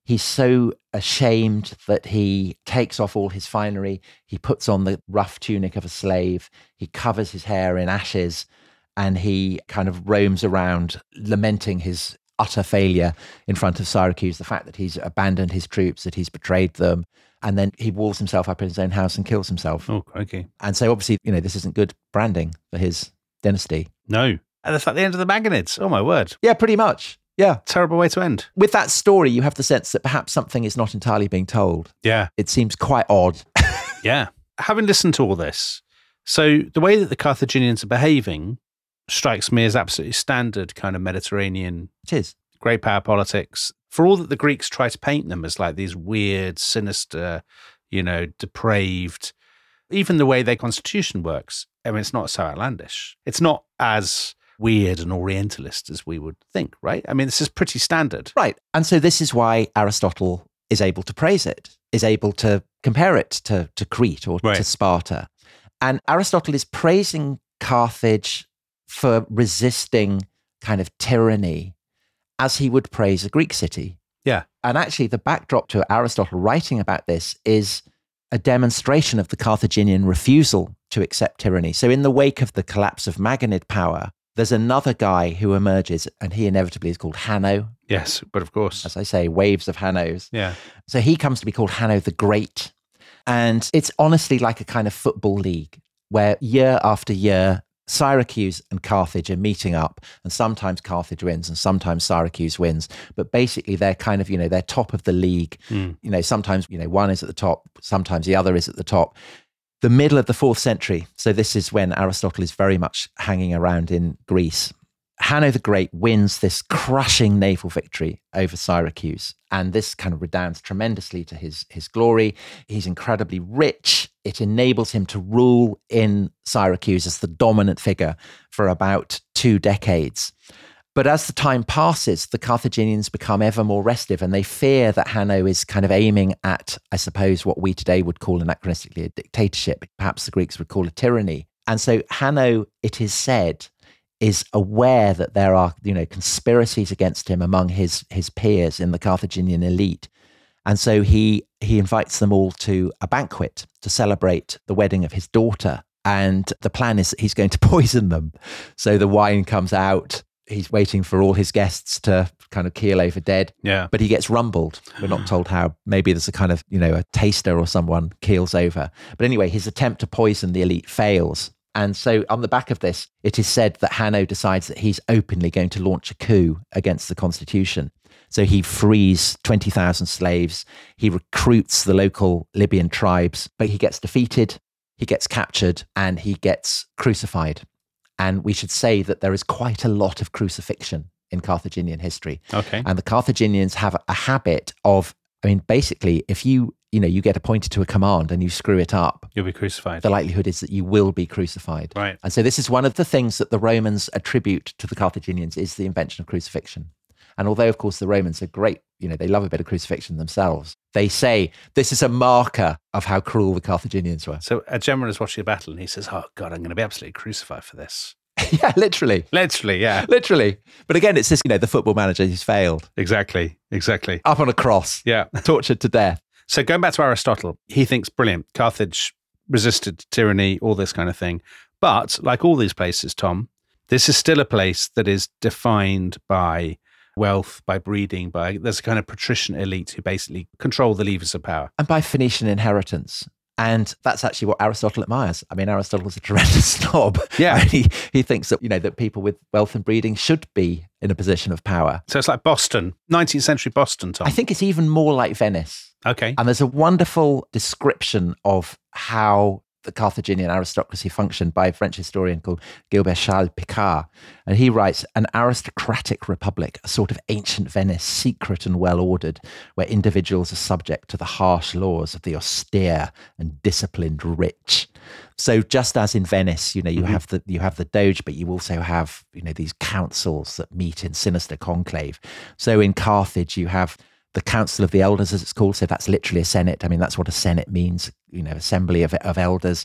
He's so ashamed that he takes off all his finery. He puts on the rough tunic of a slave. He covers his hair in ashes, and he kind of roams around lamenting his utter failure in front of Syracuse, the fact that he's abandoned his troops, that he's betrayed them. And then he walls himself up in his own house and kills himself. Oh, crikey. And so obviously, you know, this isn't good branding for his dynasty. No. And that's like the end of the Magonids. Oh, my word. Yeah, pretty much. Yeah. Terrible way to end. With that story, you have the sense that perhaps something is not entirely being told. Yeah. It seems quite odd. Yeah. Having listened to all this, so the way that the Carthaginians are behaving strikes me as absolutely standard kind of Mediterranean. It is. Great power politics. For all that the Greeks try to paint them as like these weird, sinister, you know, depraved, even the way their constitution works, I mean, it's not so outlandish. It's not as weird and orientalist as we would think, right? I mean, this is pretty standard. Right. And so this is why Aristotle is able to praise it, is able to compare it to, to Crete or right. to Sparta. And Aristotle is praising Carthage for resisting kind of tyranny as he would praise a Greek city. Yeah. And actually the backdrop to Aristotle writing about this is a demonstration of the Carthaginian refusal to accept tyranny. So in the wake of the collapse of Magonid power, there's another guy who emerges, and he inevitably is called Hanno. Yes, but of course. As I say, waves of Hannos. Yeah. So he comes to be called Hanno the Great. And it's honestly like a kind of football league where year after year, Syracuse and Carthage are meeting up, and sometimes Carthage wins and sometimes Syracuse wins. But basically they're kind of, you know, they're top of the league. Mm. You know, sometimes, you know, one is at the top, sometimes the other is at the top. The middle of the fourth century, so this is when Aristotle is very much hanging around in Greece. Hanno the Great wins this crushing naval victory over Syracuse, and this kind of redounds tremendously to his, his glory. He's incredibly rich. It enables him to rule in Syracuse as the dominant figure for about two decades. But as the time passes, the Carthaginians become ever more restive, and they fear that Hanno is kind of aiming at, I suppose, what we today would call anachronistically a dictatorship. Perhaps the Greeks would call a tyranny. And so Hanno, it is said, is aware that there are, you know, conspiracies against him among his his peers in the Carthaginian elite. And so he he invites them all to a banquet to celebrate the wedding of his daughter. And the plan is that he's going to poison them. So the wine comes out. He's waiting for all his guests to kind of keel over dead. Yeah. But he gets rumbled. We're not told how. Maybe there's a kind of, you know, a taster or someone keels over. But anyway, his attempt to poison the elite fails. And so on the back of this, it is said that Hanno decides that he's openly going to launch a coup against the constitution. So he frees twenty thousand slaves. He recruits the local Libyan tribes, but he gets defeated, he gets captured, and he gets crucified. And we should say that there is quite a lot of crucifixion in Carthaginian history. Okay. And the Carthaginians have a habit of, I mean, basically, if you, you know, you get appointed to a command and you screw it up, you'll be crucified. The likelihood is that you will be crucified. Right. And so this is one of the things that the Romans attribute to the Carthaginians is the invention of crucifixion. And although, of course, the Romans are great, you know, they love a bit of crucifixion themselves, they say this is a marker of how cruel the Carthaginians were. So a general is watching a battle and he says, oh, God, I'm going to be absolutely crucified for this. Yeah, literally. Literally, yeah. Literally. But again, it's this, you know, the football manager who's failed. Exactly, exactly. Up on a cross. Yeah. Tortured to death. So going back to Aristotle, he thinks, brilliant, Carthage resisted tyranny, all this kind of thing. But like all these places, Tom, this is still a place that is defined by wealth, by breeding, by there's a kind of patrician elite who basically control the levers of power. And by Phoenician inheritance. And that's actually what Aristotle admires. I mean, Aristotle's a tremendous snob. Yeah. he, he thinks that, you know, that people with wealth and breeding should be in a position of power. So it's like Boston, nineteenth century Boston, Tom. I think it's even more like Venice. Okay. And there's a wonderful description of how the Carthaginian aristocracy functioned by a French historian called Gilbert Charles Picard. And he writes, an aristocratic republic, a sort of ancient Venice, secret and well-ordered, where individuals are subject to the harsh laws of the austere and disciplined rich. So just as in Venice, you know, you mm-hmm. have the you have the Doge, but you also have, you know, these councils that meet in sinister conclave. So in Carthage, you have the Council of the Elders, as it's called. So that's literally a Senate. I mean, that's what a Senate means, you know, assembly of, of elders.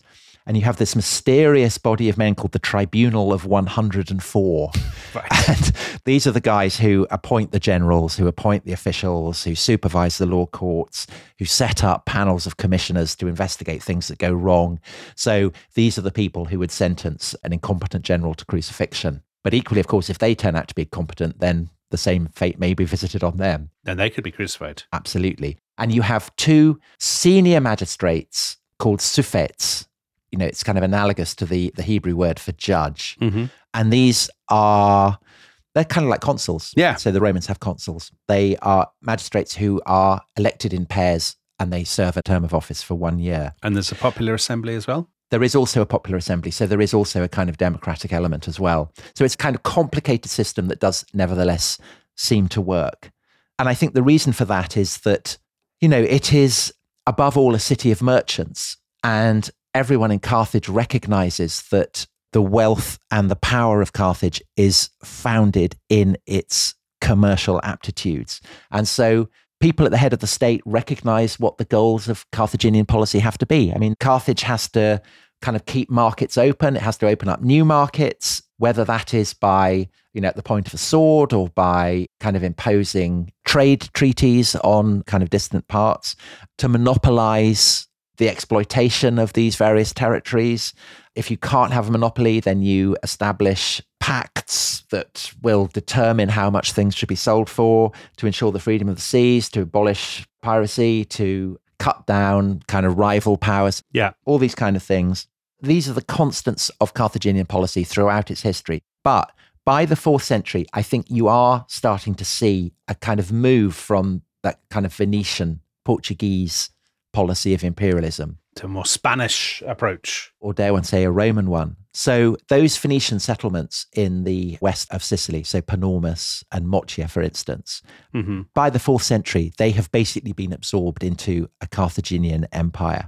And you have this mysterious body of men called the Tribunal of one hundred four. Right. And these are the guys who appoint the generals, who appoint the officials, who supervise the law courts, who set up panels of commissioners to investigate things that go wrong. So these are the people who would sentence an incompetent general to crucifixion. But equally, of course, if they turn out to be competent, then the same fate may be visited on them. Then they could be crucified. Absolutely. And you have two senior magistrates called suffets. You know, it's kind of analogous to the, the Hebrew word for judge. Mm-hmm. And these are, they're kind of like consuls. Yeah. So the Romans have consuls. They are magistrates who are elected in pairs and they serve a term of office for one year. And there's a popular assembly as well? There is also a popular assembly. So there is also a kind of democratic element as well. So it's a kind of complicated system that does nevertheless seem to work. And I think the reason for that is that, you know, it is above all a city of merchants, and everyone in Carthage recognizes that the wealth and the power of Carthage is founded in its commercial aptitudes. And so people at the head of the state recognize what the goals of Carthaginian policy have to be. I mean, Carthage has to kind of keep markets open. It has to open up new markets, whether that is by, you know, at the point of a sword or by kind of imposing trade treaties on kind of distant parts, to monopolize the exploitation of these various territories. If you can't have a monopoly, then you establish pacts that will determine how much things should be sold for, to ensure the freedom of the seas, to abolish piracy, to cut down kind of rival powers. Yeah. All these kind of things. These are the constants of Carthaginian policy throughout its history. But by the fourth century, I think you are starting to see a kind of move from that kind of Venetian, Portuguese policy of imperialism to a more Spanish approach. Or dare one say a Roman one. So those Phoenician settlements in the west of Sicily, so Panormus and Mochia, for instance, mm-hmm. by the fourth century, they have basically been absorbed into a Carthaginian empire.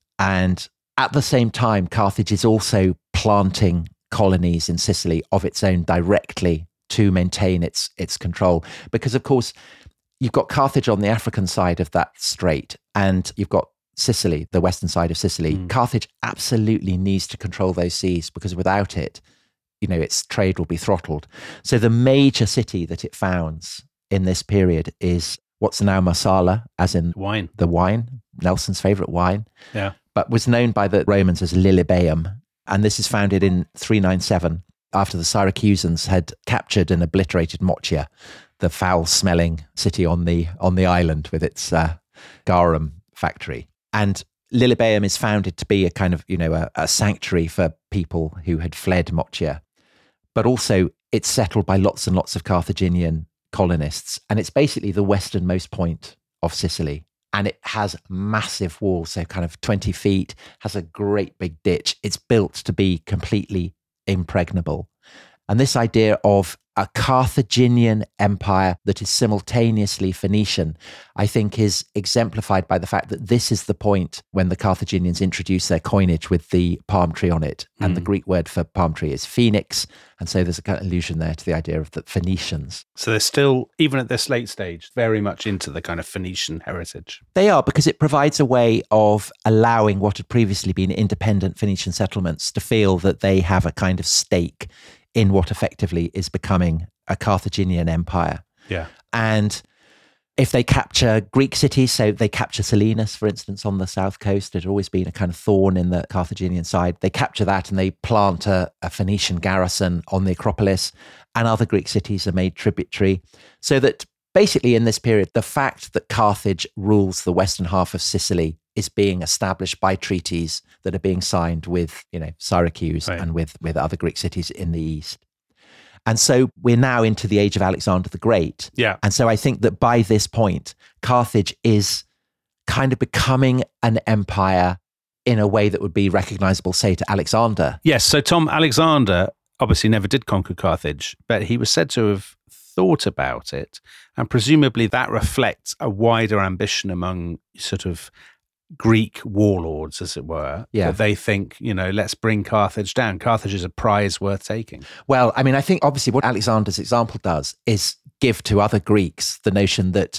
And at the same time, Carthage is also planting colonies in Sicily of its own directly to maintain its its control. Because, of course, you've got Carthage on the African side of that strait, and you've got Sicily, the western side of Sicily. Mm. Carthage absolutely needs to control those seas, because without it, you know, its trade will be throttled. So the major city that it founds in this period is what's now Marsala, as in wine, the wine, Nelson's favorite wine. Yeah. But was known by the Romans as Lilybæum. And this is founded in three ninety-seven, after the Syracusans had captured and obliterated Mochia, the foul-smelling city on the on the island with its uh, garum factory. And Lilybæum is founded to be a kind of, you know, a, a sanctuary for people who had fled Mochia. But also it's settled by lots and lots of Carthaginian colonists. And it's basically the westernmost point of Sicily. And it has massive walls, so kind of twenty feet, has a great big ditch. It's built to be completely impregnable. And this idea of a Carthaginian empire that is simultaneously Phoenician, I think is exemplified by the fact that this is the point when the Carthaginians introduce their coinage with the palm tree on it. And mm. the Greek word for palm tree is phoenix. And so there's a kind of allusion there to the idea of the Phoenicians. So they're still, even at this late stage, very much into the kind of Phoenician heritage. They are, because it provides a way of allowing what had previously been independent Phoenician settlements to feel that they have a kind of stake in what effectively is becoming a Carthaginian empire. Yeah. And if they capture Greek cities, so they capture Selinus, for instance, on the south coast, it had always been a kind of thorn in the Carthaginian side. They capture that and they plant a, a Phoenician garrison on the Acropolis, and other Greek cities are made tributary. So that basically in this period, the fact that Carthage rules the western half of Sicily is being established by treaties that are being signed with, you know, Syracuse right. and with, with other Greek cities in the east. And so we're now into the age of Alexander the Great. Yeah. And so I think that by this point, Carthage is kind of becoming an empire in a way that would be recognizable, say, to Alexander. Yes. So Tom, Alexander obviously never did conquer Carthage, but he was said to have thought about it. And presumably that reflects a wider ambition among sort of Greek warlords, as it were, yeah. that they think, you know, let's bring Carthage down. Carthage is a prize worth taking. Well, I mean, I think obviously what Alexander's example does is give to other Greeks the notion that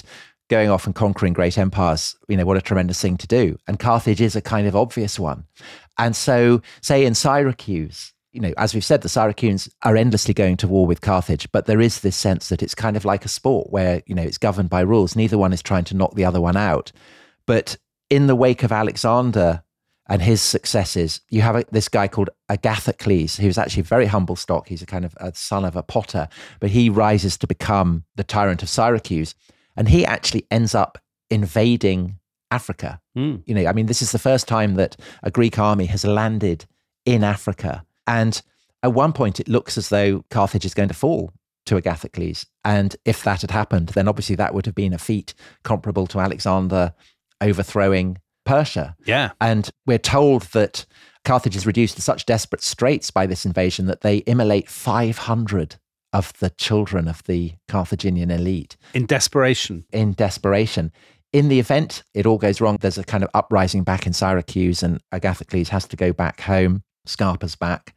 going off and conquering great empires, you know, what a tremendous thing to do. And Carthage is a kind of obvious one. And so, say in Syracuse, you know, as we've said, the Syracusans are endlessly going to war with Carthage, but there is this sense that it's kind of like a sport where, you know, it's governed by rules. Neither one is trying to knock the other one out. But in the wake of Alexander and his successes, you have a, this guy called Agathocles, who's actually very humble stock. He's a kind of a son of a potter, but he rises to become the tyrant of Syracuse. And he actually ends up invading Africa. Mm. You know, I mean, this is the first time that a Greek army has landed in Africa. And at one point, it looks as though Carthage is going to fall to Agathocles. And if that had happened, then obviously that would have been a feat comparable to Alexander overthrowing Persia. Yeah. And we're told that Carthage is reduced to such desperate straits by this invasion that they immolate five hundred of the children of the Carthaginian elite. In desperation. In desperation. In the event it all goes wrong, there's a kind of uprising back in Syracuse and Agathocles has to go back home. Scarpa's back.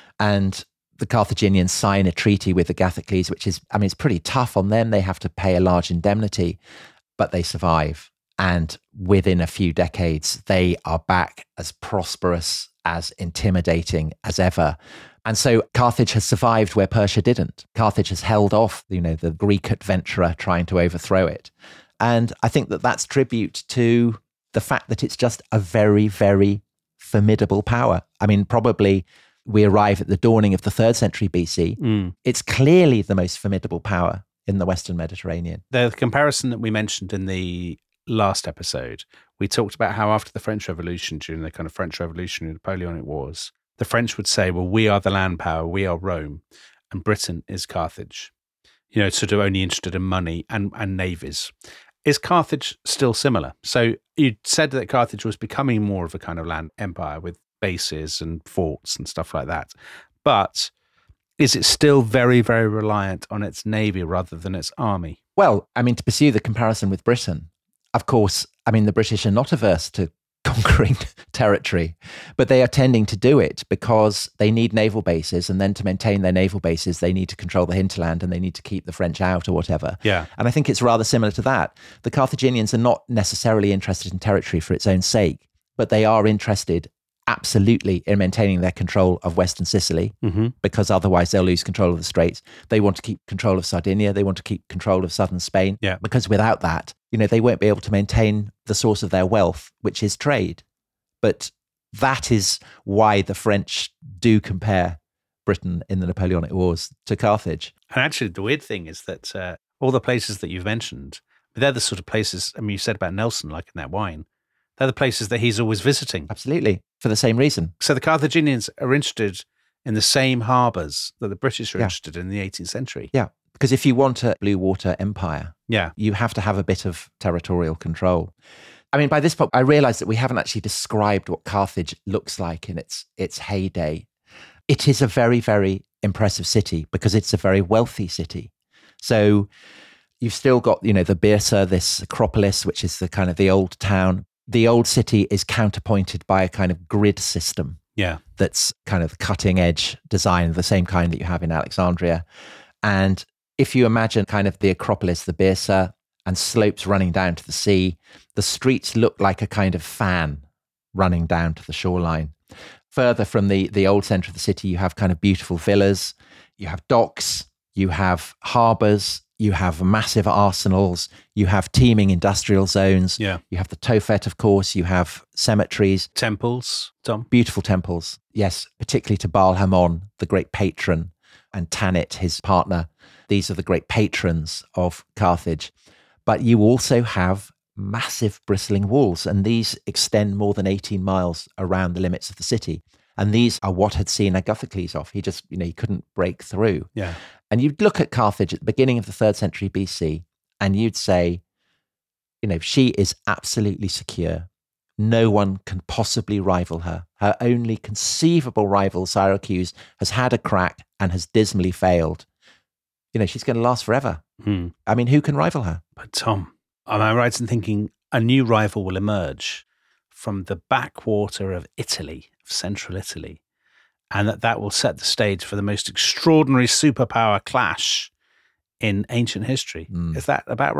And the Carthaginians sign a treaty with Agathocles, which is, I mean, it's pretty tough on them. They have to pay a large indemnity, but they survive. And within a few decades, they are back as prosperous, as intimidating as ever. And so Carthage has survived where Persia didn't. Carthage has held off, you know, the Greek adventurer trying to overthrow it. And I think that that's tribute to the fact that it's just a very, very formidable power. I mean, probably we arrive at the dawning of the third century B C. Mm. It's clearly the most formidable power in the Western Mediterranean. The comparison that we mentioned in the last episode, we talked about how after the French Revolution, during the kind of French Revolution and Napoleonic Wars, the French would say, well, we are the land power, we are Rome, and Britain is Carthage. You know, sort of only interested in money and, and navies. Is Carthage still similar? So you said that Carthage was becoming more of a kind of land empire with bases and forts and stuff like that. But is it still very, very reliant on its navy rather than its army? Well, I mean, to pursue the comparison with Britain, of course, I mean, the British are not averse to conquering territory, but they are tending to do it because they need naval bases, and then to maintain their naval bases, they need to control the hinterland and they need to keep the French out or whatever. Yeah. And I think it's rather similar to that. The Carthaginians are not necessarily interested in territory for its own sake, but they are interested absolutely in maintaining their control of Western Sicily, mm-hmm. because otherwise they'll lose control of the Straits. They want to keep control of Sardinia. They want to keep control of southern Spain, yeah. because without that, you know, they won't be able to maintain the source of their wealth, which is trade. But that is why the French do compare Britain in the Napoleonic Wars to Carthage. And actually, the weird thing is that uh, all the places that you've mentioned, they're the sort of places, I mean, you said about Nelson, like in that wine, they're the places that he's always visiting. Absolutely, for the same reason. So the Carthaginians are interested in the same harbours that the British are yeah. interested in the eighteenth century. Yeah, because if you want a blue water empire, yeah. you have to have a bit of territorial control. I mean, by this point, I realised that we haven't actually described what Carthage looks like in its its heyday. It is a very, very impressive city because it's a very wealthy city. So you've still got, you know, the Byrsa, this Acropolis, which is the kind of the old town. The old city is counterpointed by a kind of grid system. Yeah. That's kind of cutting edge design, the same kind that you have in Alexandria. And if you imagine kind of the Acropolis, the Byrsa, and slopes running down to the sea, the streets look like a kind of fan running down to the shoreline. Further from the, the old centre of the city, you have kind of beautiful villas, you have docks, you have harbours, you have massive arsenals, you have teeming industrial zones, yeah. you have the Tophet, of course, you have cemeteries. Temples, Tom. Beautiful temples, yes, particularly to Baal Hamon, the great patron, and Tanit, his partner. These are the great patrons of Carthage. But you also have massive bristling walls, and these extend more than eighteen miles around the limits of the city. And these are what had seen Agathocles off. He just, you know, he couldn't break through. Yeah. And you'd look at Carthage at the beginning of the third century B C, and you'd say, you know, she is absolutely secure. No one can possibly rival her. Her only conceivable rival, Syracuse, has had a crack and has dismally failed. You know, she's going to last forever. Hmm. I mean, who can rival her? But Tom, am I right in thinking a new rival will emerge from the backwater of Italy, of central Italy, and that that will set the stage for the most extraordinary superpower clash in ancient history? Mm. Is that about right?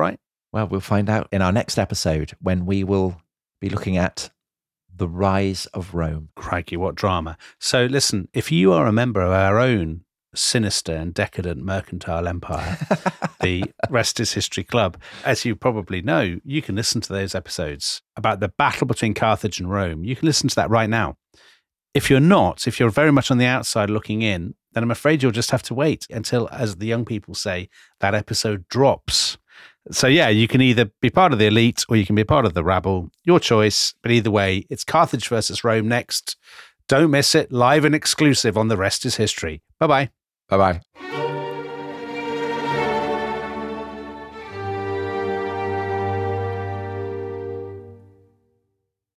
Well, we'll find out in our next episode when we will be looking at the rise of Rome. Crikey, what drama. So listen, if you are a member of our own sinister and decadent mercantile empire, the Rest is History Club, as you probably know, you can listen to those episodes about the battle between Carthage and Rome. You can listen to that right now. If you're not, if you're very much on the outside looking in, then I'm afraid you'll just have to wait until, as the young people say, that episode drops. So yeah, you can either be part of the elite or you can be part of the rabble. Your choice. But either way, it's Carthage versus Rome next. Don't miss it. Live and exclusive on The Rest is History. Bye-bye. Bye-bye.